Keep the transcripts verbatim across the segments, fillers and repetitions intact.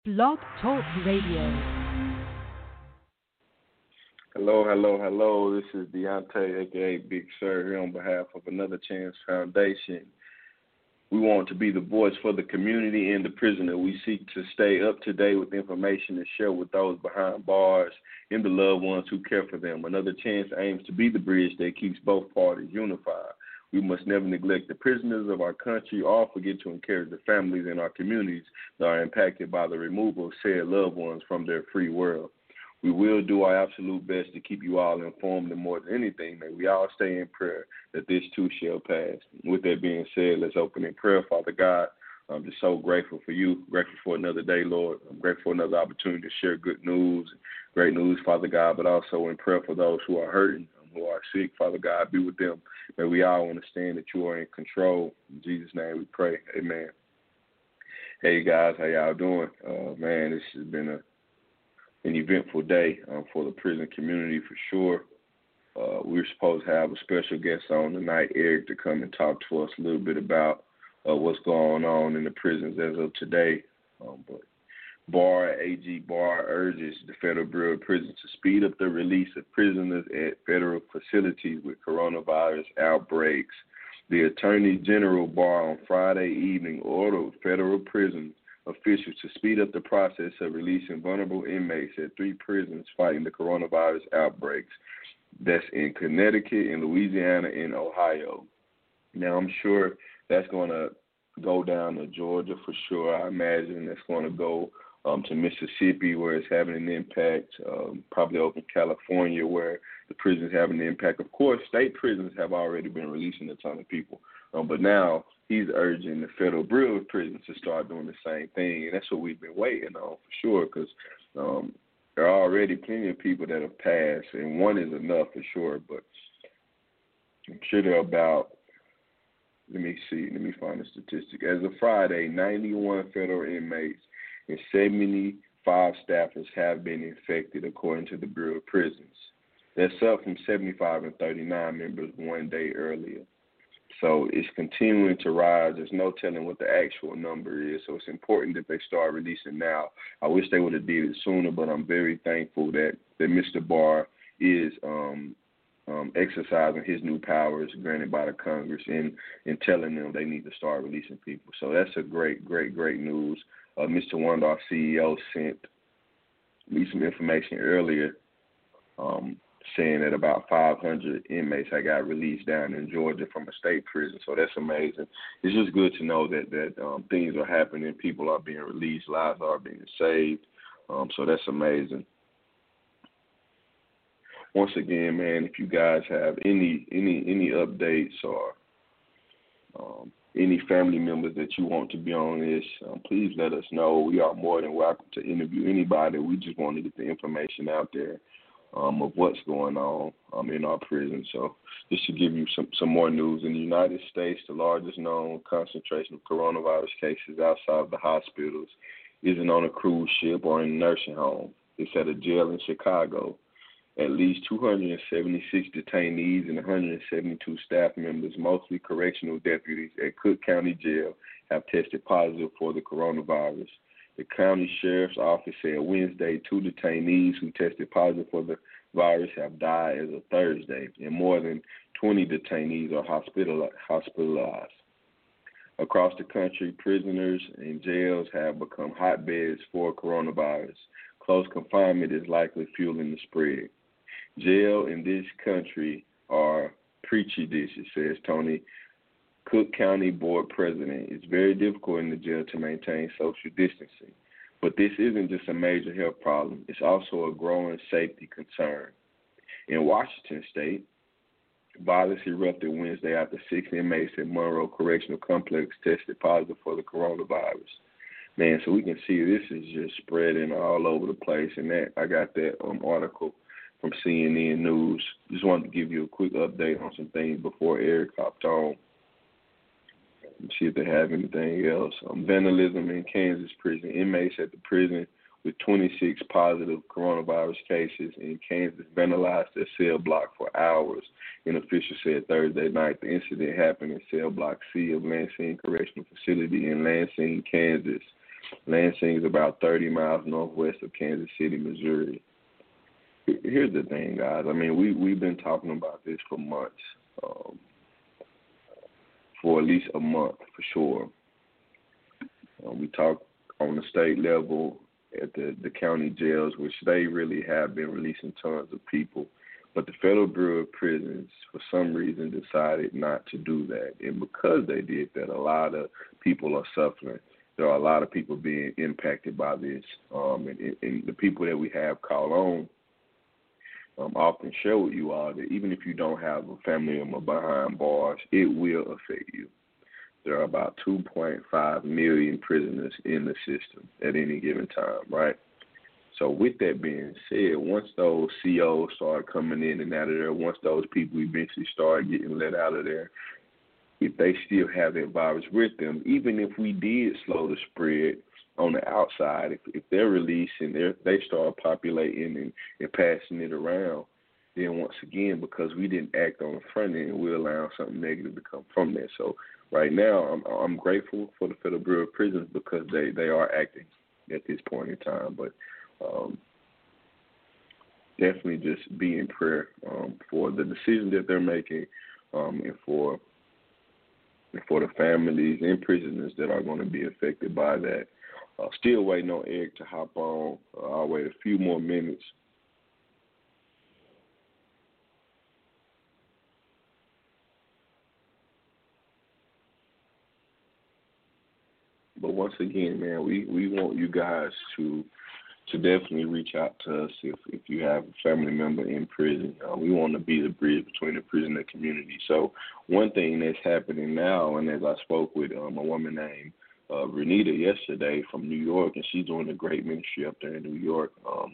Blog Talk Radio. Hello, hello, hello. This is Deontay, aka Big Sir, here on behalf of Another Chance Foundation. We want to be the voice for the community and the prisoner. We seek to stay up to date with information and share with those behind bars and the loved ones who care for them. Another Chance aims to be the bridge that keeps both parties unified. We must never neglect the prisoners of our country or forget to encourage the families in our communities that are impacted by the removal of said loved ones from their free world. We will do our absolute best to keep you all informed, and more than anything, may we all stay in prayer that this too shall pass. With that being said, let's open in prayer. Father God, I'm just so grateful for you, grateful for another day, Lord. I'm grateful for another opportunity to share good news, great news, Father God, but also in prayer for those who are hurting, who are sick. Father God, be with them. May we all understand that you are in control. In Jesus' name we pray. Amen. Hey, guys, how y'all doing? Uh, man, this has been a an eventful day um, for the prison community for sure. Uh, we were supposed to have a special guest on tonight, Eric, to come and talk to us a little bit about uh, what's going on in the prisons as of today. Um, but Barr, A G Barr urges the Federal Bureau of Prisons to speed up the release of prisoners at federal facilities with coronavirus outbreaks. The Attorney General Barr on Friday evening ordered federal prison officials to speed up the process of releasing vulnerable inmates at three prisons fighting the coronavirus outbreaks. That's in Connecticut, in Louisiana, and Ohio. Now, I'm sure that's going to go down to Georgia for sure. I imagine that's going to go um, to Mississippi, where it's having an impact, um, probably over in California, where the prisons having an impact. Of course, state prisons have already been releasing a ton of people, um, but now he's urging the Federal Bureau of Prisons to start doing the same thing, and that's what we've been waiting on for sure, because um, there are already plenty of people that have passed, and one is enough for sure, but I'm sure there are about, let me see, let me find the statistic. As of Friday, ninety-one federal inmates and seventy-five staffers have been infected, according to the Bureau of Prisons. That's up from seventy-five and thirty-nine members one day earlier. So it's continuing to rise. There's no telling what the actual number is. So it's important that they start releasing now. I wish they would have did it sooner, but I'm very thankful that, that Mister Barr is um, um, exercising his new powers granted by the Congress and, and telling them they need to start releasing people. So that's a great, great, great news. Uh, Mister Wonder, our C E O, sent me some information earlier um, saying that about five hundred inmates had got released down in Georgia from a state prison. So that's amazing. It's just good to know that, that um, things are happening, people are being released, lives are being saved. Um, so that's amazing. Once again, man, if you guys have any any any updates or um, any family members that you want to be on this, um, please let us know. We are more than welcome to interview anybody. We just want to get the information out there um, of what's going on um, in our prison. So just to give you some, some more news, in the United States, the largest known concentration of coronavirus cases outside of the hospitals isn't on a cruise ship or in a nursing home. It's at a jail in Chicago. At least two hundred seventy-six detainees and one hundred seventy-two staff members, mostly correctional deputies at Cook County Jail, have tested positive for the coronavirus. The county sheriff's office said Wednesday two detainees who tested positive for the virus have died as of Thursday, and more than twenty detainees are hospital- hospitalized. Across the country, prisoners and jails have become hotbeds for coronavirus. Close confinement is likely fueling the spread. Jail in this country are preachy dishes, says Tony, Cook County Board President. It's very difficult in the jail to maintain social distancing. But this isn't just a major health problem. It's also a growing safety concern. In Washington State, violence erupted Wednesday after six inmates at Monroe Correctional Complex tested positive for the coronavirus. Man, so we can see this is just spreading all over the place. And that I got that um, article from C N N News. Just wanted to give you a quick update on some things before Eric hopped on. Let's see if they have anything else. Um, vandalism in Kansas prison. Inmates at the prison with twenty-six positive coronavirus cases in Kansas vandalized their cell block for hours. An official said Thursday night the incident happened in cell block C of Lansing Correctional Facility in Lansing, Kansas. Lansing is about thirty miles northwest of Kansas City, Missouri. Here's the thing, guys. I mean, we, we've been talking about this for months, um, for at least a month for sure. Uh, we talk on the state level at the, the county jails, which they really have been releasing tons of people. But the Federal Bureau of Prisons, for some reason, decided not to do that. And because they did that, a lot of people are suffering. There are a lot of people being impacted by this. Um, and, and the people that we have call on um, often share with you all that even if you don't have a family member behind bars, it will affect you. There are about two point five million prisoners in the system at any given time, right? So with that being said, once those C Os start coming in and out of there, once those people eventually start getting let out of there, if they still have that virus with them, even if we did slow the spread on the outside, if, if they're released and they're, they start populating and, and passing it around, then once again, because we didn't act on the front end, we're allowing something negative to come from that. So right now, I'm, I'm grateful for the Federal Bureau of Prisons because they, they are acting at this point in time. But um, definitely just be in prayer um, for the decision that they're making um, and for and for the families and prisoners that are going to be affected by that. Uh, still waiting on Eric to hop on. Uh, I'll wait a few more minutes. But once again, man, we, we want you guys to to definitely reach out to us if, if you have a family member in prison. Uh, we want to be the bridge between the prison and the community. So one thing that's happening now, and as I spoke with um, a woman named uh, Renita yesterday from New York, and she's doing a great ministry up there in New York. Um,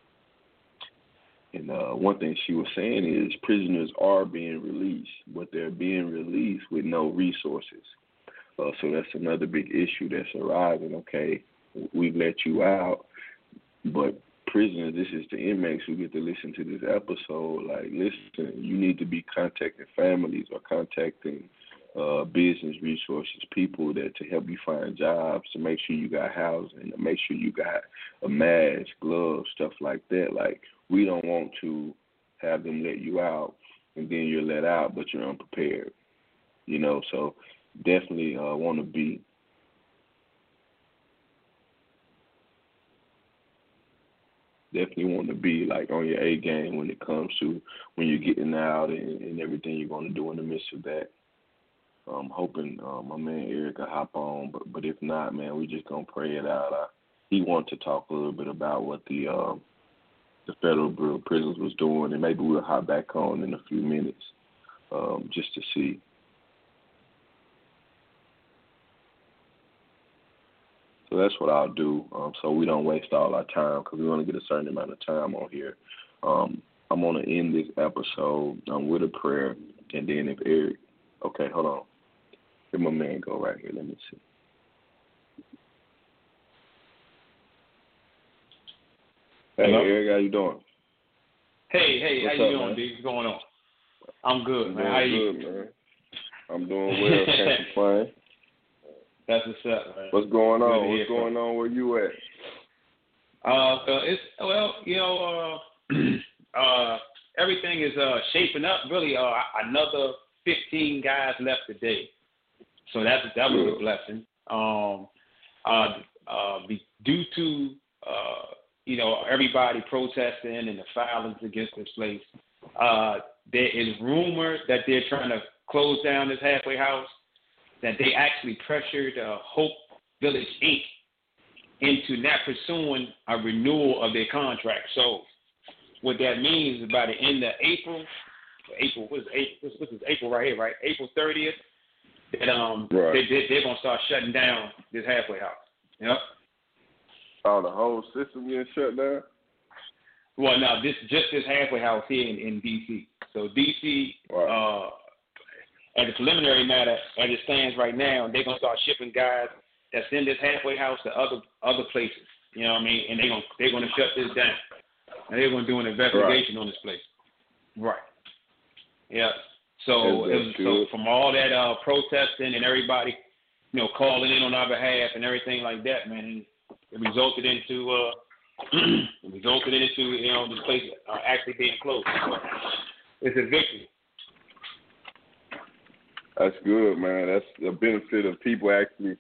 and uh, one thing she was saying is prisoners are being released, but they're being released with no resources. Uh, so that's another big issue that's arising. Okay, we've let you out, but prisoners, this is the inmates who get to listen to this episode. Like, listen, you need to be contacting families or contacting uh, business resources, people that to help you find jobs, to make sure you got housing, to make sure you got a mask, gloves, stuff like that. Like, we don't want to have them let you out and then you're let out, but you're unprepared. You know, so definitely uh, want to be definitely want to be like on your A game when it comes to when you're getting out and, and everything you're going to do in the midst of that. I'm hoping um, my man Eric will hop on, but but if not, man, we just gonna pray it out. I, he wanted to talk a little bit about what the uh, the Federal Bureau of Prisons was doing, and maybe we'll hop back on in a few minutes um, just to see. So that's what I'll do, um, so we don't waste all our time, because we want to get a certain amount of time on here. Um, I'm going to end this episode um, with a prayer, and then if Eric, okay, hold on. Let my man go right here. Let me see. Hey, hello? Eric, how you doing? Hey, hey, What's how you up, doing, D? What's going on? I'm good, I'm man. How you? Good, man. I'm doing well. Can't complain. That's what's up, man. What's going on? What's going on? Where you at? Uh, so it's well, you know, uh, uh, everything is uh shaping up. Really, uh, another fifteen guys left today, so that's that was yeah. a blessing. Um, uh, uh, be, due to uh, you know, everybody protesting and the violence against this place, uh, there is rumor that they're trying to close down this halfway house. That they actually pressured uh, Hope Village Incorporated into not pursuing a renewal of their contract. So what that means is by the end of April, April what is April? This is April right here, right? April thirtieth. That um, right. they, they they're gonna start shutting down this halfway house. Yep. Oh, the whole system getting shut down. Well, now this just this halfway house here in, in D C. So D C. Right. Uh, As a preliminary matter, as it stands right now, they're gonna start shipping guys that's in this halfway house to other other places. You know what I mean? And they're gonna they're gonna shut this down. And they're gonna do an investigation right. on this place. Right. Yeah. So it was, so from all that uh, protesting and everybody, you know, calling in on our behalf and everything like that, man. And it resulted into uh, it resulted into you know this place uh, actually being closed. So it's a victory. That's good, man. That's the benefit of people actually.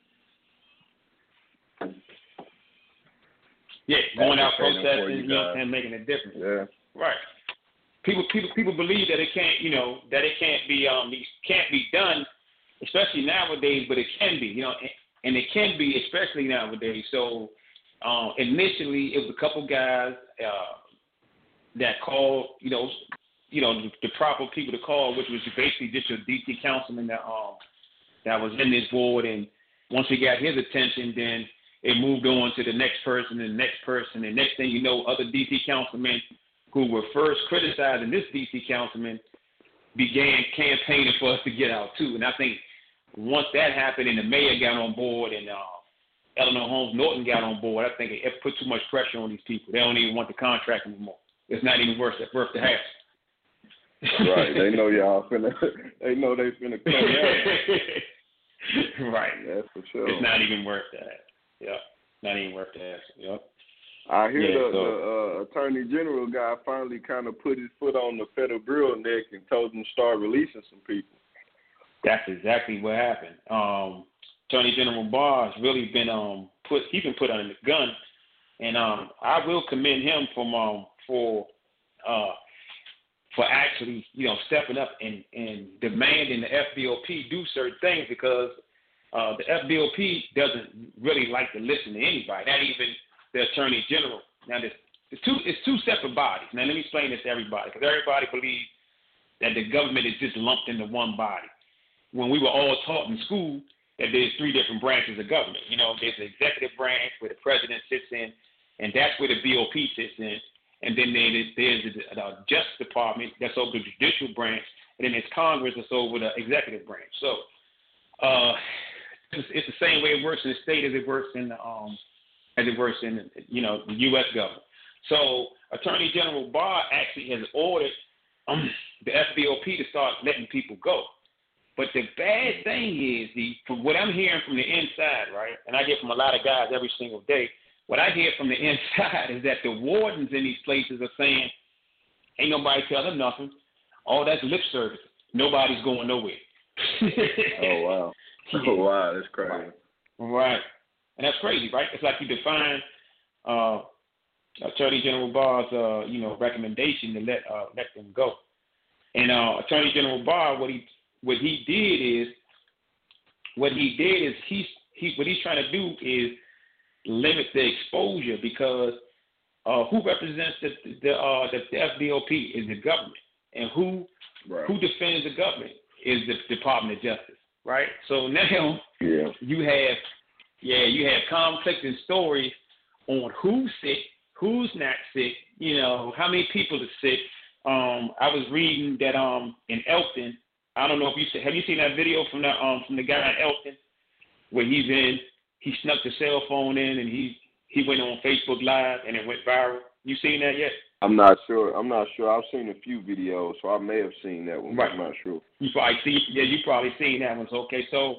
Yeah, going out protesting, you you know, and making a difference. Yeah. Right. People, people, people believe that it can't, you know, that it can't be, um, can't be done, especially nowadays. But it can be, you know, and it can be, especially nowadays. So, um, initially, it was a couple guys uh, that called, you know, you know, the, the proper people to call, which was basically just your D C councilman that um that was in this board. And once we got his attention, then it moved on to the next person and the next person. And next thing you know, other D C councilmen who were first criticizing this D C councilman began campaigning for us to get out too. And I think once that happened and the mayor got on board and uh, Eleanor Holmes Norton got on board, I think it, it put too much pressure on these people. They don't even want the contract anymore. It's not even worth it, worth the hassle. Right. They know y'all finna. They know they finna come out. Right. That's for sure. It's not even worth that. Yep. Not even worth the hassle. Yep. I hear yeah, the, so. the uh, Attorney General guy finally kind of put his foot on the federal bureau neck and told them to start releasing some people. That's exactly what happened. Um, Attorney General Barr has really been um put. He's been put under the gun, and um I will commend him from um for uh. for actually, you know, stepping up and, and demanding the F B O P do certain things because uh, the F B O P doesn't really like to listen to anybody, not even the Attorney General. Now, there's, it's, two, it's two separate bodies. Now, let me explain this to everybody because everybody believes that the government is just lumped into one body. When we were all taught in school that there's three different branches of government. You know, there's the executive branch where the president sits in, and that's where the B O P sits in. And then there's, there's the, the Justice Department, that's over the judicial branch, and then there's Congress, that's over the executive branch. So uh, it's, it's the same way it works in the state as it works in the, um, as it works in you know the U S government. So Attorney General Barr actually has ordered um, the F B O P to start letting people go. But the bad thing is, the from what I'm hearing from the inside, right, and I get from a lot of guys every single day. What I hear from the inside is that the wardens in these places are saying, ain't nobody tell them nothing. All that's lip service. Nobody's going nowhere. Oh, wow. Oh, wow. That's crazy. Right. right. And that's crazy, right? It's like you define uh, Attorney General Barr's, uh, you know, recommendation to let uh, let them go. And uh, Attorney General Barr, what he what he did is, what he did is he's, he what he's trying to do is limit the exposure because uh, who represents the the, uh, the the F B O P is the government, and who right. who defends the government is the Department of Justice, right? So now yeah. you have yeah you have conflicting stories on who's sick, who's not sick, you know how many people are sick. Um, I was reading that um in Elkton, I don't know if you have you seen that video from the um from the guy in Elkton where he's in. He snuck the cell phone in and he, he went on Facebook Live and it went viral. You seen that yet? I'm not sure. I'm not sure. I've seen a few videos, so I may have seen that one. Right. But I'm not sure. You probably see. Yeah, you probably seen that one. So okay, so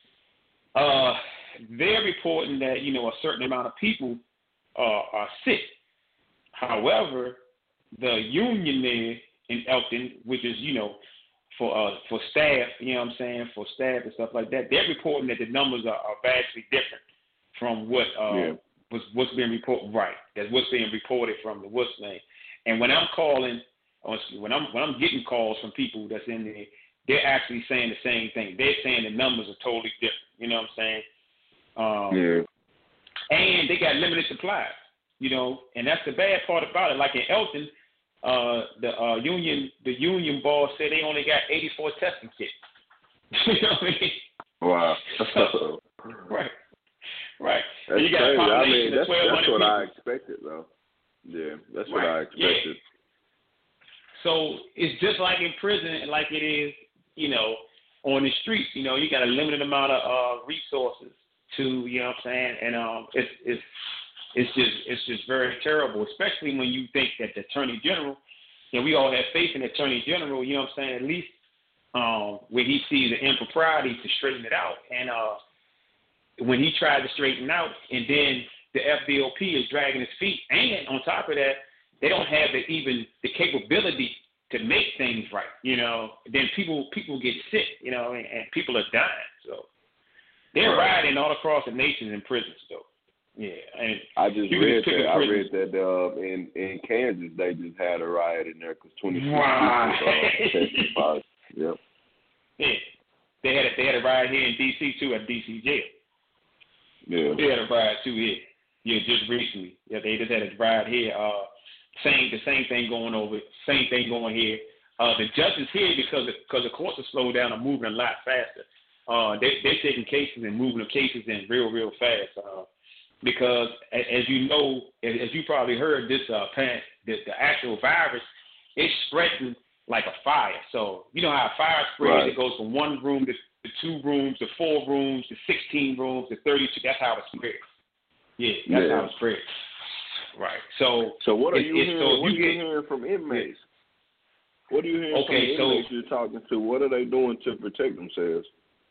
uh, they're reporting that you know a certain amount of people uh, are sick. However, the union there in Elkton, which is you know for uh, for staff, you know what I'm saying, for staff and stuff like that, they're reporting that the numbers are, are vastly different from what uh, yeah. was what's being reported. Right, that's what's being reported from the what's name. And when I'm calling, when I'm when I'm getting calls from people that's in there, they're actually saying the same thing. They're saying the numbers are totally different. You know what I'm saying? Um, yeah. And they got limited supply. You know, and that's the bad part about it. Like in Elkton. Uh, the uh, union, the union boss said they only got eighty-four testing kits. You know what I mean? Wow. So, right, right. That's you got crazy. a I mean, that's, that's what people. I expected, though. Yeah, that's right. what I expected. Yeah. So it's just like in prison, like it is, you know, on the streets. You know, you got a limited amount of uh, resources to, you know what I'm saying, and um, it's it's. It's just it's just very terrible, especially when you think that the Attorney General, you know, we all have faith in the Attorney General, you know what I'm saying, at least um, where he sees the impropriety to straighten it out. And uh, when he tried to straighten out, and then the F B O P is dragging his feet, and on top of that, they don't have the, even the capability to make things right. You know, then people people get sick. You know, and, and people are dying. So they're right. rioting all across the nation in prisons, though. Yeah, and I just read just that. I read that uh, in in Kansas they just had a riot in there because twenty-six wow. people uh, tested positive. Yep. Yeah, they had a, they had a riot here in D C too at D C jail. Yeah. They had a riot too here. Yeah, just recently. Yeah, they just had a riot here. Uh, same the same thing going over. Same thing going here. Uh, the judges here, because the, because the courts are slowed down, are moving a lot faster. Uh, they they're taking cases and moving the cases in real real fast. Uh, because as you know, as you probably heard, this uh, pan, the, the actual virus is spreading like a fire. So you know how a fire spreads, right. It goes from one room to, to two rooms to four rooms to sixteen rooms to thirty-two. That's how it spreads. Yeah, that's yeah. how it spreads. Right. So so what are you it, hearing? So what you are you get, hearing from inmates? What are you hearing okay, from the so, inmates you're talking to? What are they doing to protect themselves?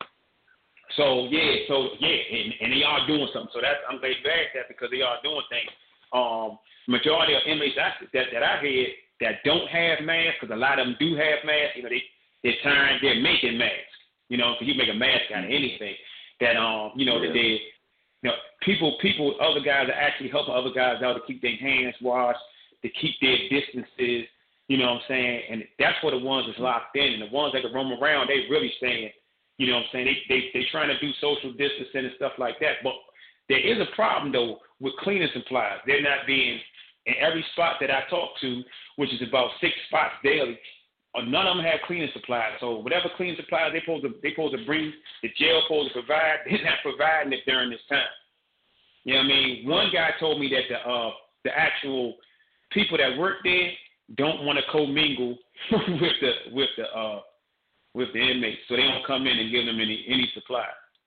So yeah, so yeah, and, and they are doing something. So that's I'm glad you asked that because they are doing things. Um, majority of inmates I, that that I heard that don't have masks, because a lot of them do have masks. You know, they they're trying, they're making masks. You know, because you make a mask out of anything. That um, you know, yeah. that they, you know, people, people, other guys are actually helping other guys out to keep their hands washed, to keep their distances. You know what I'm saying? And that's for the ones that's locked in, and the ones that can roam around, they really saying. You know what I'm saying? They they they trying to do social distancing and stuff like that. But there is a problem though with cleaning supplies. They're not being in every spot that I talk to, which is about six spots daily. None of them have cleaning supplies. So whatever cleaning supplies they supposed to they supposed to bring, the jail supposed to provide, they're not providing it during this time. You know what I mean? One guy told me that the uh the actual people that work there don't want to commingle with the with the uh with the inmates, so they don't come in and give them any any supply.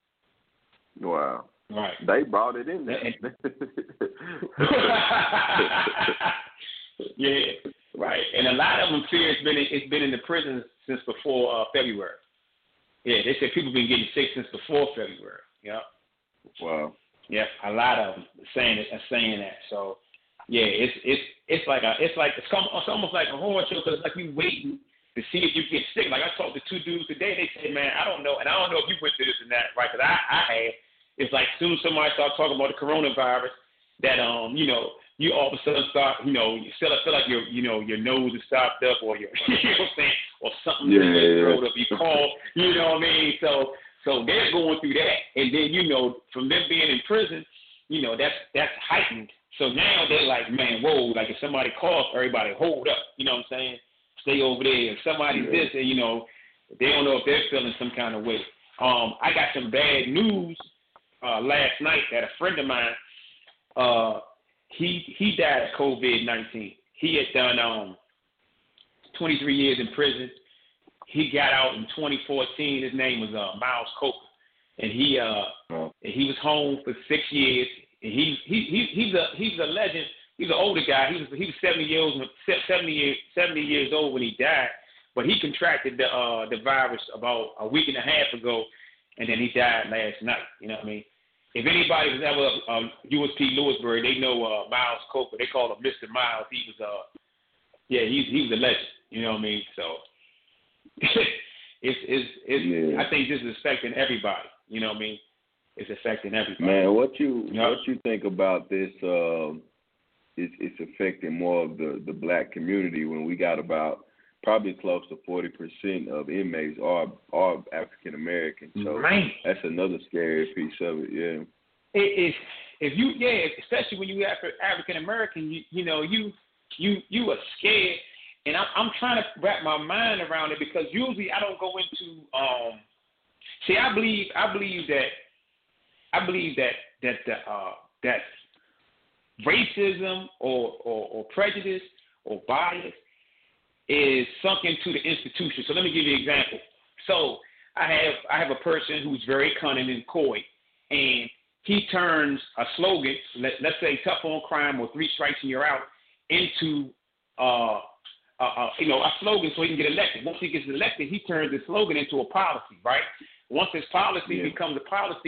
Wow. Right. They brought it in there. Yeah. Right. And a lot of them fear it's been in, it's been in the prisons since before uh, February. Yeah, they said people been getting sick since before February. Yeah. Wow. Yeah, a lot of them saying it, saying that. So yeah, it's it's it's like a it's like it's, it's almost like a horror show because it's like you waiting to see if you get sick. Like I talked to two dudes today, they said, man, I don't know, and I don't know if you went through this and that, right? Because I, I had. It's like as soon as somebody starts talking about the coronavirus, that um, you know, you all of a sudden start, you know, you feel, feel like your, you know, your nose is stopped up, or your, you know what I'm saying, or something yeah, in your throat, yeah. or you call, you know what I mean? So, so they're going through that, and then you know, from them being in prison, you know, that's that's heightened. So now they're like, man, whoa, like if somebody coughs, everybody hold up, you know what I'm saying? Stay over there. If somebody's yeah. this, and you know, they don't know if they're feeling some kind of way. Um, I got some bad news uh, last night that a friend of mine, uh, he he died of COVID nineteen. He had done um twenty-three years in prison. He got out in twenty fourteen. His name was uh, Miles Coker, and he uh oh. he was home for six years. And he he he he's a he's a legend. He's an older guy. He was he was seventy years seventy years seventy years old when he died, but he contracted the uh, the virus about a week and a half ago, and then he died last night. You know what I mean? If anybody was ever um, U S P Lewisburg, they know uh, Miles Coker. They call him Mister Miles. He was uh yeah he's he was a legend. You know what I mean? So it's it's it's yeah. I think this is affecting everybody. You know what I mean? It's affecting everybody. Man, what you yep. what you think about this? Um, It's, it's affecting more of the, the black community when we got about probably close to forty percent of inmates are are African American. So right. that's another scary piece of it. Yeah. It is if you yeah, especially when you Afri- African American, you you know you you you are scared, and I'm I'm trying to wrap my mind around it because usually I don't go into um. See, I believe I believe that I believe that that the uh that. racism or, or, or prejudice or bias is sunk into the institution. So let me give you an example. So I have I have a person who's very cunning and coy, and he turns a slogan, let, let's say tough on crime or three strikes and you're out, into uh, uh, uh, you know a slogan so he can get elected. Once he gets elected, he turns the slogan into a policy, right? Once his policy yeah. becomes a policy,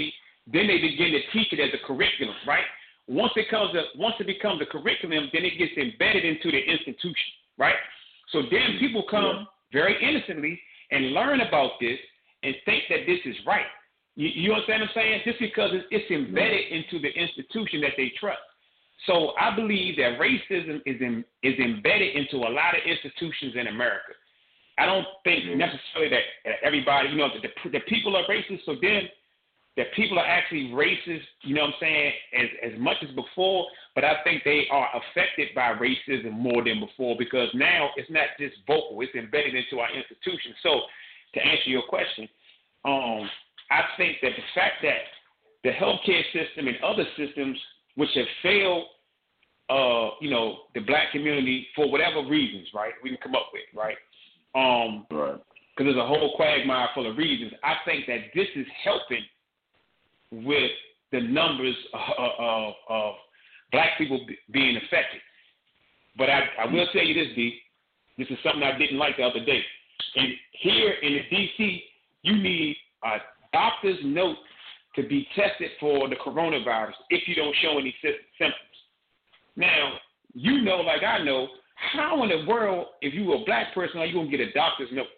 then they begin to teach it as a curriculum, right? Once it comes a, once it becomes a curriculum, then it gets embedded into the institution, right? So then people come very innocently and learn about this and think that this is right. You, you understand what I'm saying? Just because it's, it's embedded into the institution that they trust. So I believe that racism is in, is embedded into a lot of institutions in America. I don't think necessarily that everybody, you know, the, the people are racist, so then that people are actually racist, you know what I'm saying, as, as much as before, but I think they are affected by racism more than before because now it's not just vocal, it's embedded into our institutions. So to answer your question, um, I think that the fact that the healthcare system and other systems which have failed, uh, you know, the black community for whatever reasons, right, we can come up with, right? Um, right. Because there's a whole quagmire full of reasons. I think that this is helping with the numbers of, of, of black people b- being affected. But I, I will tell you this, D. This is something I didn't like the other day. And here in the D C, you need a doctor's note to be tested for the coronavirus if you don't show any sy- symptoms. Now, you know, like I know, how in the world, if you were a black person, are you going to get a doctor's note?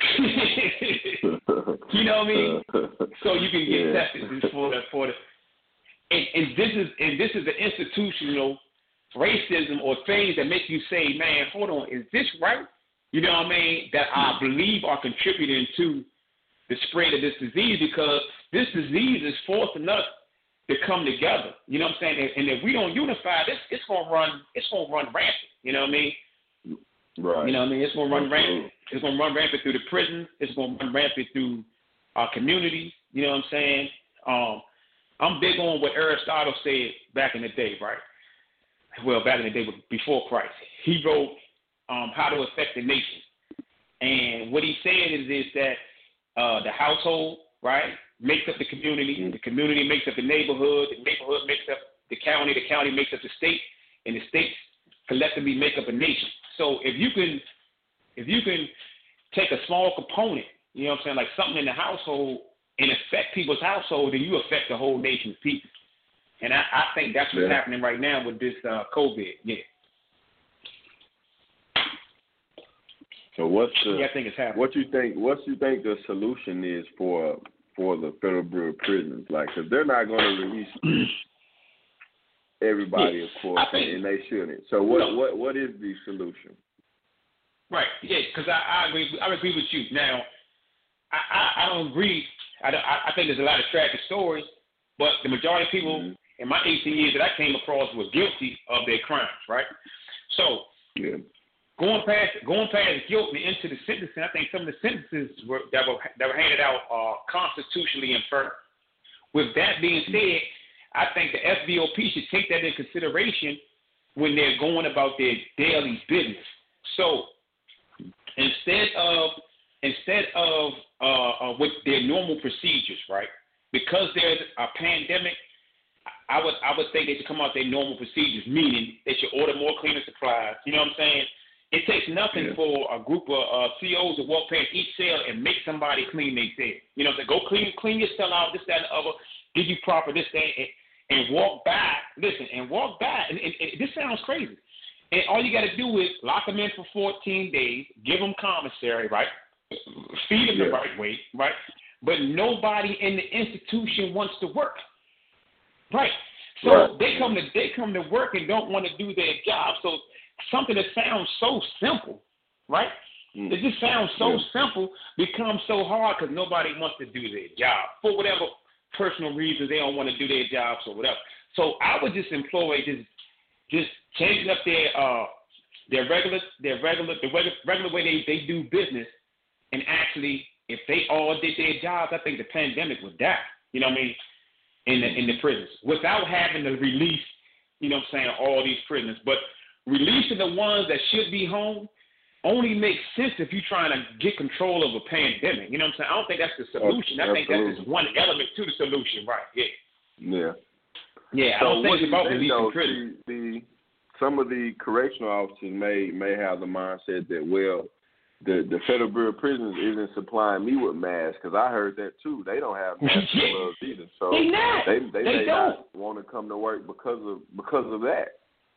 You know what I mean? So you can get yeah. tested for the for the and, and this is and this is the institutional racism or things that make you say, man, hold on, is this right? You know what I mean? That I believe are contributing to the spread of this disease because this disease is forcing us to come together. You know what I'm saying? And, and if we don't unify, this it's gonna run it's gonna run rampant. You know what I mean? Right. You know what I mean? It's gonna run rampant. It's gonna run rampant through the prisons. It's gonna run rampant through our communities. You know what I'm saying? Um, I'm big on what Aristotle said back in the day, right? Well, back in the day before Christ. He wrote um, How to Affect the Nation. And what he said is, is that uh, the household, right, makes up the community. The community makes up the neighborhood. The neighborhood makes up the county. The county makes up the state. And the states collectively make up a nation. So if you can if you can take a small component, you know what I'm saying, like something in the household and affect people's household, then you affect the whole nation's people. And I, I think that's what's yeah. happening right now with this uh, COVID. Yeah. So what's the yeah, I think it's happening. What you think? What you think the solution is for for the Federal Bureau of Prisons? Like, because they're not going to release everybody, yeah. of course, think, and they shouldn't. So what no. what what is the solution? Right. Yeah, because I, I agree. I agree with you. Now, I, I, I don't agree. I, don't, I, I think there's a lot of tragic stories, but the majority of people mm-hmm. in my eighteen years that I came across were guilty of their crimes. Right. So yeah. going past going past guilt and into the sentencing, I think some of the sentences were, that were that were handed out are constitutionally infirm. With that being said, I think the F B O P should take that into consideration when they're going about their daily business. So instead of instead of uh, uh, with their normal procedures, right? Because there's a pandemic, I would I would think they should come out their normal procedures, meaning they should order more cleaning supplies. You know what I'm saying? It takes nothing yeah. for a group of uh, C Os to walk past each cell and make somebody clean their cell. You know what I'm saying? Go clean clean your cell out, this, that, and the other, give you proper this, that, and, and walk by. Listen, and walk by. And, and, and this sounds crazy. And all you got to do is lock them in for fourteen days, give them commissary, right? Feed them yeah. the right way, right? But nobody in the institution wants to work, right? So right. they come to they come to work and don't want to do their job. So something that sounds so simple, right? Mm. It just sounds so yeah. simple becomes so hard because nobody wants to do their job for whatever personal reasons. They don't want to do their jobs or whatever. So I would just employ just just changing up their uh their regular their regular the regular, regular way they, they do business, and actually if they all did their jobs, I think the pandemic would die. You know what I mean? In the in the prisons without having to release, you know what I'm saying, all these prisoners. But releasing the ones that should be home only makes sense if you're trying to get control of a pandemic. You know what I'm saying? I don't think that's the solution. Oh, I think that's just one element to the solution, right? Yeah. Yeah. Yeah, so I don't think it's about releasing though, prisoners. The, the, some of the correctional officers may may have the mindset that, well, the the Federal Bureau of Prisons isn't supplying me with masks because I heard that too. They don't have masks and gloves either, so they not. they they, they may don't. not want to come to work because of because of that.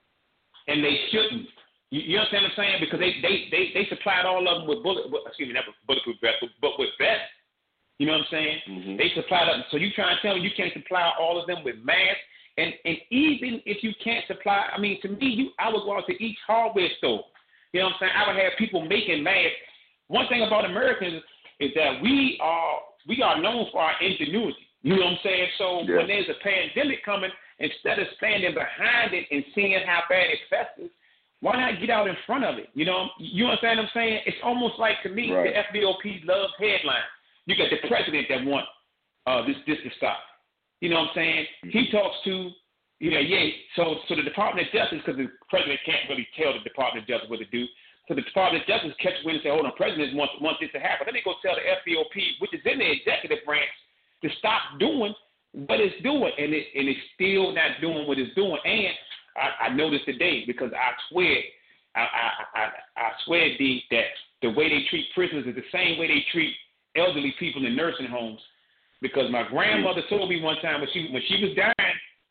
And they shouldn't. You, you understand what I'm saying? Because they they, they, they supplied all of them with bullet excuse me, not with bulletproof vests, but, but with vests. You know what I'm saying? Mm-hmm. They supplied them. So you trying to tell me you can't supply all of them with masks? And and even if you can't supply, I mean, to me, you I would go out to each hardware store. You know what I'm saying? I would have people making masks. One thing about Americans is that we are we are known for our ingenuity. You know what I'm saying? So yeah. when there's a pandemic coming, instead of standing behind it and seeing how bad it festers, why not get out in front of it? You know, you understand what I'm saying? It's almost like, to me, right. the F B O P loves headlines. You got the president that want uh, this this to stop. You know what I'm saying? Mm-hmm. He talks to, you know, yeah. So so the Department of Justice, because the president can't really tell the Department of Justice what to do. So the Department of Justice catch wind and say, hold on, president wants wants this to happen. Then they go tell the F B O P, which is in the executive branch, to stop doing what it's doing, and it and it's still not doing what it's doing. And I, I noticed today, because I swear, I I I, I swear the, that the way they treat prisoners is the same way they treat elderly people in nursing homes. Because my grandmother told me one time when she when she was dying,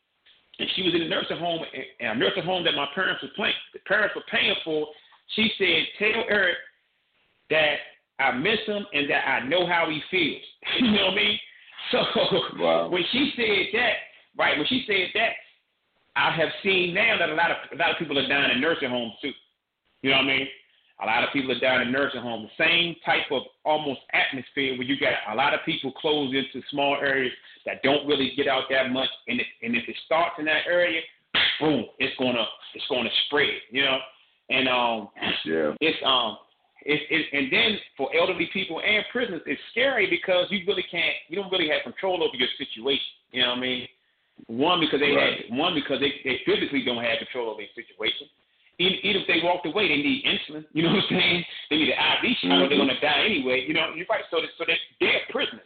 and she was in a nursing home, and a nursing home that my parents were paying, the parents were paying for. She said, "Tell Eric that I miss him and that I know how he feels." You know what I mean? So wow. when she said that, right? When she said that, I have seen now that a lot of a lot of people are dying in nursing homes too. You know what I mean? A lot of people are dying in nursing homes. The same type of almost atmosphere where you got a lot of people closed into small areas that don't really get out that much. And if, and if it starts in that area, boom, it's gonna it's gonna spread. You know, and um, yeah, it's um, it's it, and then for elderly people and prisoners, it's scary because you really can't, you don't really have control over your situation. You know what I mean? One because they right. had one because they, they physically don't have control over their situation. Even, even if they walked away, they need insulin. You know what I'm saying? They need an I V shot, mm-hmm. or they're gonna die anyway. You know, you're right. So, so they, they're prisoners.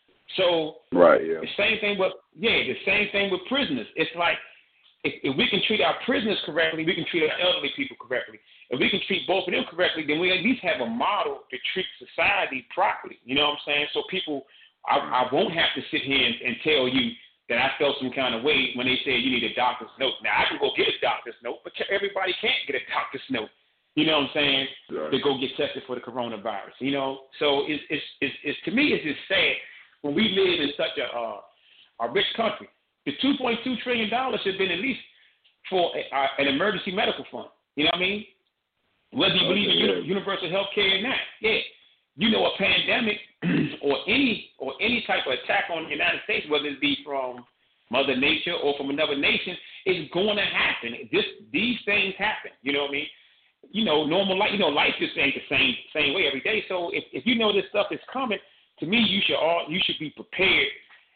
So, right, yeah. The same thing with yeah, the same thing with prisoners. It's like if, if we can treat our prisoners correctly, we can treat our elderly people correctly. If we can treat both of them correctly, then we at least have a model to treat society properly. You know what I'm saying? So people, I, I won't have to sit here and, and tell you that I felt some kind of way when they said you need a doctor's note. Now, I can go get a doctor's note, but everybody can't get a doctor's note. You know what I'm saying? Right. To go get tested for the coronavirus. You know, so it's it's it's, it's to me it's just sad when we live in such a uh, a rich country. The two point two trillion dollars should have been at least for a, uh, an emergency medical fund. You know what I mean? Whether you believe in uni- universal health care or not, yeah. You know, a pandemic or any or any type of attack on the United States, whether it be from Mother Nature or from another nation, is going to happen. This these things happen. You know what I mean? You know, normal life. You know, life just ain't the same same way every day. So if, if you know this stuff is coming, to me, you should all you should be prepared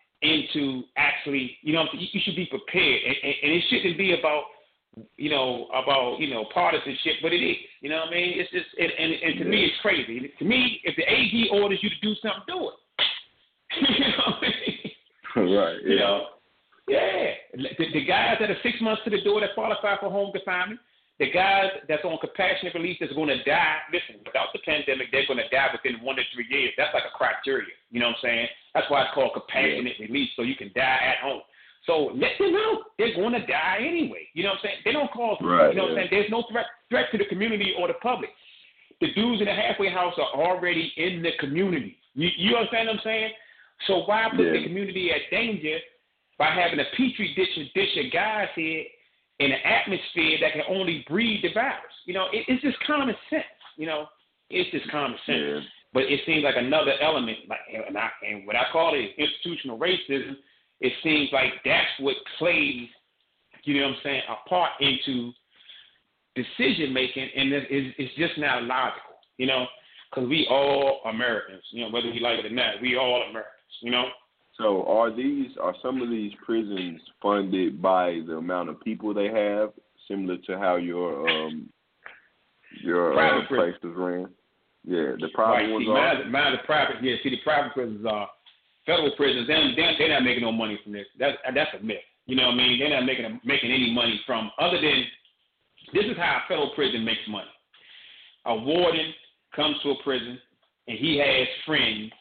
into actually. You know, you should be prepared, and, and, and it shouldn't be about. You know, about, you know, partisanship, but it is. You know what I mean? It's just, it, and, and to yeah. me, it's crazy. To me, if the A G orders you to do something, do it. You know what I mean? Right, yeah. You know? Yeah. The, the guys that are six months to the door that qualify for home confinement, the guys that's on compassionate release that's going to die, listen, without the pandemic, they're going to die within one to three years. That's like a criteria. You know what I'm saying? That's why it's called compassionate yeah. release, so you can die at home. So let them know they're going to die anyway. You know what I'm saying? They don't cause, right, you know yeah. what I'm saying? There's no threat threat to the community or the public. The dudes in the halfway house are already in the community. You, you understand what I'm saying? So why put yeah. the community at danger by having a petri dish and dish of guys here in an atmosphere that can only breed the virus? You know, it, it's just common sense. You know, it's just common sense. Yeah. But it seems like another element, like, and, I, and what I call it is institutional racism. It seems like that's what plays, you know what I'm saying, a part into decision making, and it's, it's just not logical, you know, because we all Americans, you know, whether we like it or not, we all Americans, you know. So are these, are some of these prisons funded by the amount of people they have, similar to how your um your uh, place is ran? Yeah, the private right. ones see, are. Mine, mine the private, yeah. See, the private prisons are. Federal prisons, they're, they're not making no money from this. That's that's a myth. You know what I mean? They're not making making any money from other than this is how a federal prison makes money. A warden comes to a prison and he has friends,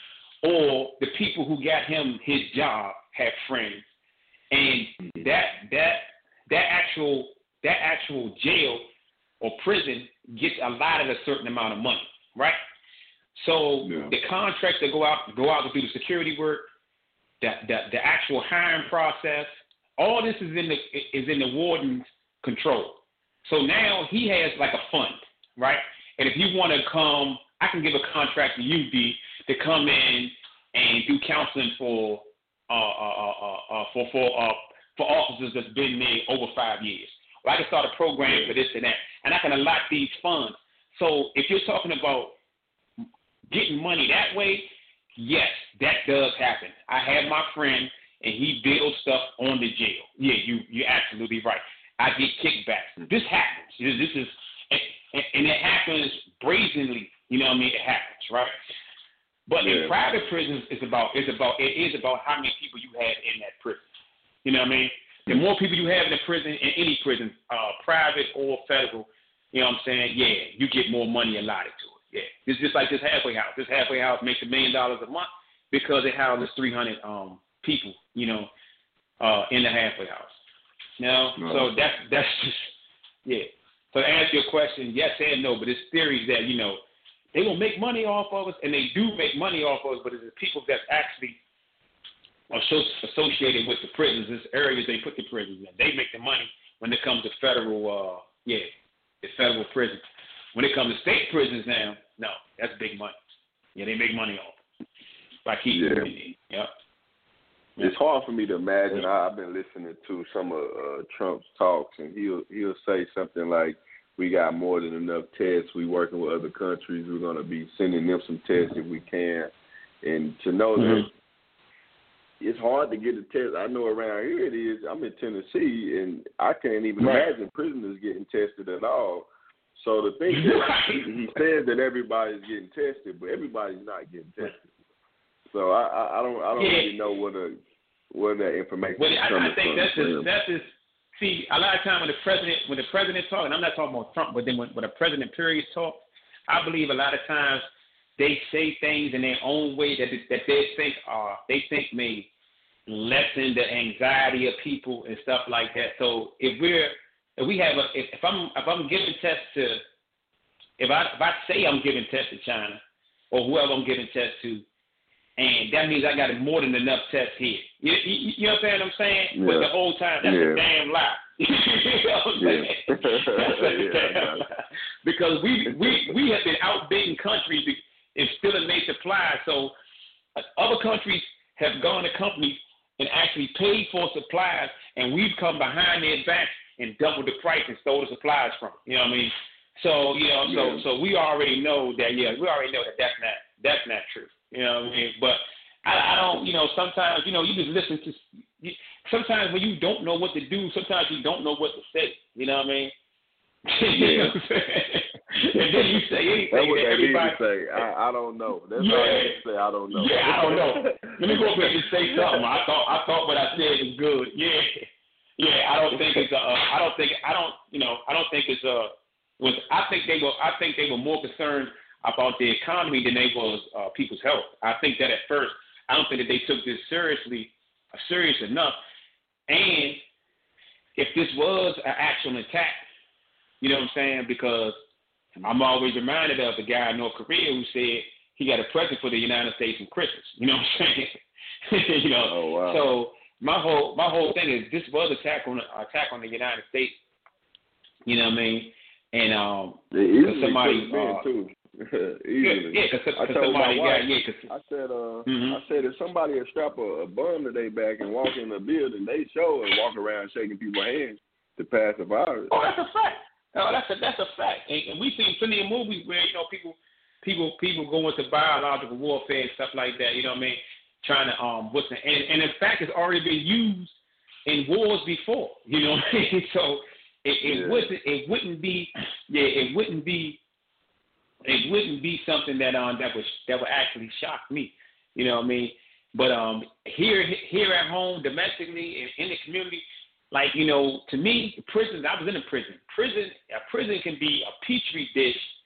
or the people who got him his job have friends, and that that that actual that actual jail or prison gets allotted a certain amount of money, right? So yeah. the contracts that go out go out to do the security work, the, the the actual hiring process, all this is in the is in the warden's control. So now he has like a fund, right? And if you want to come, I can give a contract to you, D, to come in and do counseling for uh, uh, uh, uh, for for uh, for officers that's been there over five years. Or I can start a program for this and that, and I can allot these funds. So if you're talking about getting money that way, yes, that does happen. I have my friend, and he builds stuff on the jail. Yeah, you you're absolutely right. I get kickbacks. This happens. This is and, and it happens brazenly. You know what I mean? It happens, right? But yeah. in private prisons, it's about it's about it is about how many people you have in that prison. You know what I mean? The more people you have in a prison, in any prison, uh, private or federal, you know what I'm saying? Yeah, you get more money allotted to it. Yeah, it's just like this halfway house. This halfway house makes a million dollars a month because it houses three hundred um, people, you know, uh, in the halfway house. You know, no. so that's that's just yeah. So to answer your question, yes and no, but it's theories that you know. They will make money off of us, and they do make money off of us, but it's the people that's actually associated with the prisons, this areas they put the prisons in. They make the money when it comes to federal, uh, yeah, the federal prisons. When it comes to state prisons now, no, that's big money. Yeah, they make money off it by keeping yeah. them in there. Yep. It's hard for me to imagine. I've been listening to some of uh, Trump's talks, and he'll he'll say something like, we got more than enough tests. We working with other countries. We're going to be sending them some tests if we can. And to know mm-hmm. that it's hard to get a test. I know around here it is. I'm in Tennessee, and I can't even right. imagine prisoners getting tested at all. So the thing is, he, he says that everybody's getting tested, but everybody's not getting tested. So I, I, I don't I don't yeah. really know where the where that information well, is I, coming I think from. That's just, that's just See, a lot of time when the president, when the president talks, and I'm not talking about Trump, but then when, when the president period talks, I believe a lot of times they say things in their own way that that they think are they think may lessen the anxiety of people and stuff like that. So if we're if we have a if, if I'm if I'm giving tests to if I if I say I'm giving tests to China or whoever I'm giving tests to, and that means I got more than enough tests here. You, you, you know what I'm saying? Yeah. But the whole time, that's yeah. a damn lie. you know what I'm saying? Yeah. That's a yeah, damn lie. Because we, we, we have been outbidding countries and stealing their supplies. So uh, other countries have gone to companies and actually paid for supplies, and we've come behind their backs and doubled the price and stole the supplies from them. You know what I mean? So, you know, so yeah. so we already know that, yeah, we already know that that's not, that's not true. You know what I mean? But I, I don't, you know, sometimes, you know, you just listen to, you, sometimes when you don't know what to do, sometimes you don't know what to say. You know what I mean? Yeah. You know what I'm saying? And then you say anything that's what that everybody. Say. I, I don't know. That's yeah. all you say. I don't know. Yeah, I don't know. Let me go back and say something. I thought, I thought what I said was good. Yeah. Yeah, I don't think it's, uh, I don't think, I don't, you know, I don't think it's, uh, was, I think they were, I think they were more concerned about the economy than they was uh, people's health. I think that at first, I don't think that they took this seriously, uh, serious enough. And if this was an actual attack, you know what I'm saying? Because I'm always reminded of the guy in North Korea who said he got a present for the United States from Christmas. You know what I'm saying? you know. Oh, wow. So my whole my whole thing is this was attack on attack on the United States. You know what I mean? And um, yeah, somebody uh, too. Easily. Yeah, because I told somebody my wife, got, yeah, cause, I said, uh, mm-hmm. I said, if somebody had strap a, a bum to their back and walk in the building, they show and walk around shaking people's hands to pass the virus. Oh, that's a fact. Oh, that's a that's a fact. And, and we've seen plenty of movies where you know people, people, people go into biological warfare and stuff like that. You know what I mean? Trying to um, what's the, and, and in fact, it's already been used in wars before. You know what I mean? So it, it yeah. wasn't, it wouldn't be, yeah, it wouldn't be. It wouldn't be something that um that was that would actually shock me, you know what I mean? But um here here at home, domestically, in, in the community, like you know, to me, prisons. I was in a prison. Prison a prison can be a petri dish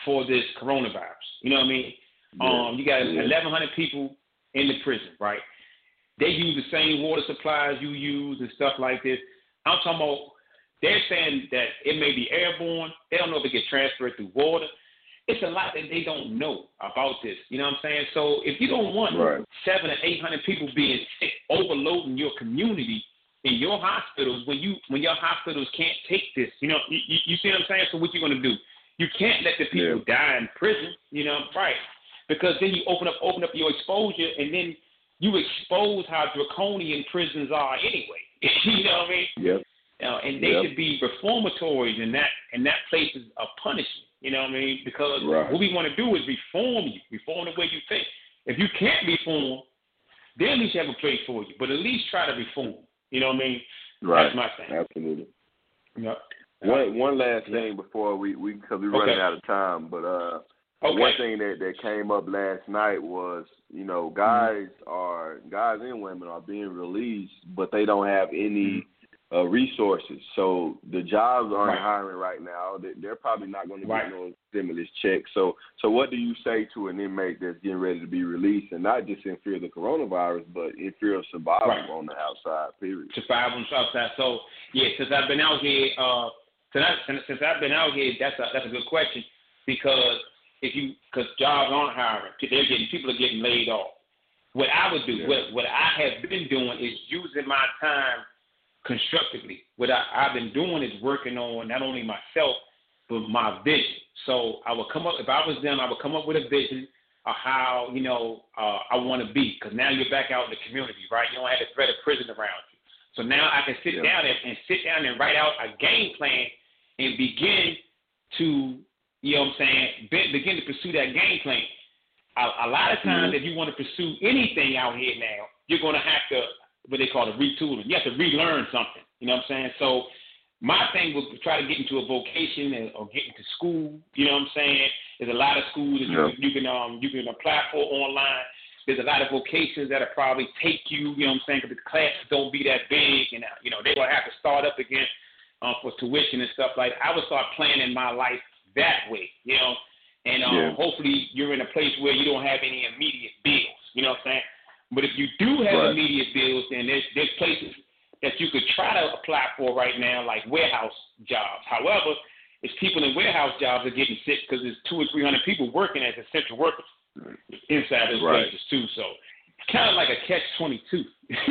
for this coronavirus. You know what I mean? Yeah. Um, you got yeah. eleven hundred people in the prison, right? They use the same water supplies you use and stuff like this. I'm talking about, they're saying that it may be airborne. They don't know if it gets transferred through water. It's a lot that they don't know about this. You know what I'm saying? So if you don't want right. seven or eight hundred people being sick, overloading your community in your hospitals, when you when your hospitals can't take this, you know, you, you see what I'm saying? So what you gonna do? You can't let the people yeah. die in prison. You know, right? Because then you open up open up your exposure, and then you expose how draconian prisons are anyway. You know what I mean? Yep. Uh, and they yep. should be reformatories, and that and that place is a punishment. You know what I mean? Because right. what we want to do is reform you, reform the way you think. If you can't reform, then at least have a place for you. But at least try to reform. You know what I mean? Right. That's my thing. Absolutely. Yep. One one last thing before we we because we're running okay. out of time, but uh, okay. one thing that, that came up last night was you know guys mm-hmm. are guys and women are being released, but they don't have any. Uh, resources. So the jobs aren't right. hiring right now. They're probably not going to right. get no stimulus check. So so what do you say to an inmate that's getting ready to be released, and not just in fear of the coronavirus, but in fear of survival right. on the outside, period? Survival on the outside. So, yeah, since I've been out here, uh, since, I, since I've been out here, that's a, that's a good question, because if you, because jobs aren't hiring. They're getting, people are getting laid off. What I would do, yeah. what, what I have been doing is using my time constructively. What I, I've been doing is working on not only myself, but my vision. So I would come up, if I was them, I would come up with a vision of how, you know, uh, I want to be. Because now you're back out in the community, right? You don't have the threat of prison around you. So now I can sit yeah. down and, and sit down and write out a game plan and begin to, you know what I'm saying, be, begin to pursue that game plan. A, a lot of times, mm-hmm. if you want to pursue anything out here now, you're going to have to, what they call it, retooling. You have to relearn something. You know what I'm saying? So my thing was to try to get into a vocation or get into school. You know what I'm saying? There's a lot of schools that yeah. you, you can um you can apply for online. There's a lot of vocations that'll probably take you. You know what I'm saying? Because the classes don't be that big, and you know they will have to start up again um, for tuition and stuff like that. I would start planning my life that way. You know, and um, yeah. hopefully you're in a place where you don't have any immediate bills. You know what I'm saying? But if you do have right. immediate bills, then there's there's places that you could try to apply for right now, like warehouse jobs. However, it's people in warehouse jobs are getting sick because there's two or three hundred people working as essential workers inside those right. places too. So it's kind of like a catch twenty-two,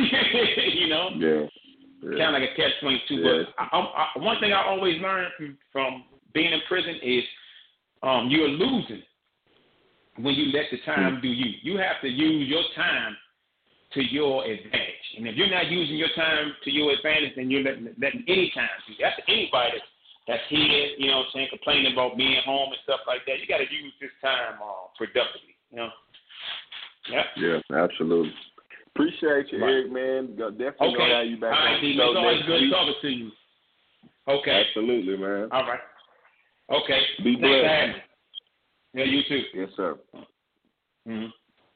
you know? Yeah. yeah. Kind of like a catch twenty-two. Yeah. But I, I, one thing I always learned from, from being in prison is um, you're losing when you let the time mm. do you. You have to use your time to your advantage. And if you're not using your time to your advantage, then you're letting, letting any time do. That's anybody that's, that's here, you know what I'm saying, complaining about being home and stuff like that. You got to use this time uh, productively, you know? Yep. Yeah, absolutely. Appreciate you, right. Eric, man. Definitely okay. gonna have you back All right, on D, the show it's always good week. talking to you. Okay. Absolutely, man. All right. Okay. Be Thanks blessed. for having me. Yeah, you too. Yes, sir. Mm-hmm.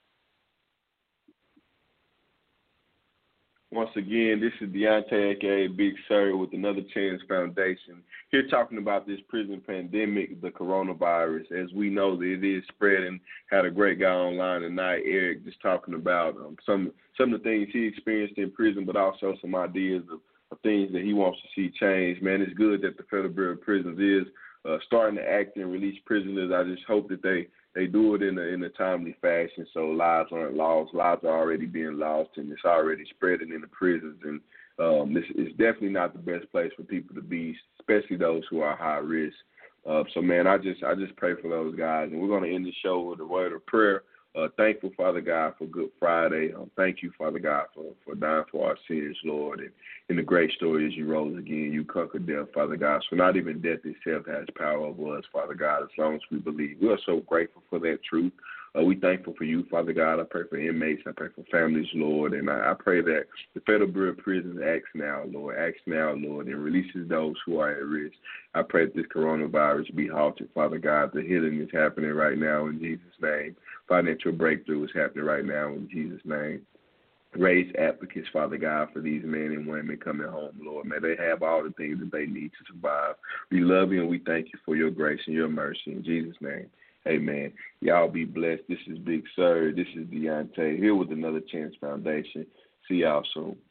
Once again, this is Deontay, a k a. Big Sir, with Another Chance Foundation, here talking about this prison pandemic, the coronavirus. As we know that it is spreading. Had a great guy online tonight, Eric, just talking about um, some some of the things he experienced in prison, but also some ideas of, of things that he wants to see change. Man, it's good that the Federal Bureau of Prisons is uh, starting to act and release prisoners. I just hope that they They do it in a in a timely fashion, so lives aren't lost. Lives are already being lost, and it's already spreading in the prisons. And um, this is definitely not the best place for people to be, especially those who are high risk. Uh, so, man, I just I just pray for those guys, and we're going to end the show with a word of prayer. Uh, thankful, Father God, for Good Friday. Um, thank you, Father God, for, for dying for our sins, Lord. And in the great story, as you rose again, you conquered death, Father God. So not even death itself has power over us, Father God, as long as we believe. We are so grateful for that truth. Uh, we thankful for you, Father God. I pray for inmates. I pray for families, Lord. And I, I pray that the Federal Bureau of Prisons acts now, Lord. Acts now, Lord, and releases those who are at risk. I pray that this coronavirus be halted, Father God. The healing is happening right now in Jesus' name. Financial breakthrough is happening right now in Jesus' name. Raise advocates, Father God, for these men and women coming home, Lord. May they have all the things that they need to survive. We love you and we thank you for your grace and your mercy. In Jesus' name, amen. Y'all be blessed. This is Big Sir. This is Deontay here with Another Chance Foundation. See y'all soon.